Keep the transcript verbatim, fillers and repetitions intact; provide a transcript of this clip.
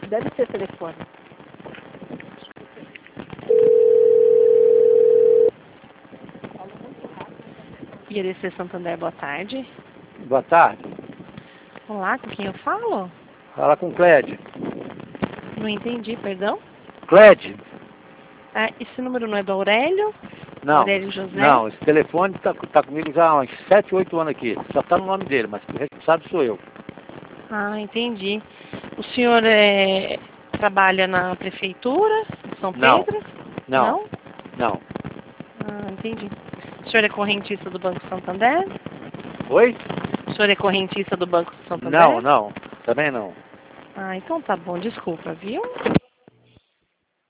Deve ser telefone. I R C Santander, boa tarde. Boa tarde. Olá, com quem eu falo? Fala com o Clédio. Não entendi, perdão. Clédio? Ah, esse número não é do Aurélio? Não. Aurélio José? Não, esse telefone tá, tá comigo já há uns sete, oito anos aqui. Só tá no nome dele, mas o responsável sou eu. Ah, entendi. O senhor é, trabalha na prefeitura de São Não. Pedro? Não. Não? Não. Ah, entendi. O senhor é correntista do Banco Santander? Oi? O senhor é correntista do Banco Santander? Não, não. Também não. Ah, então tá bom, desculpa, viu?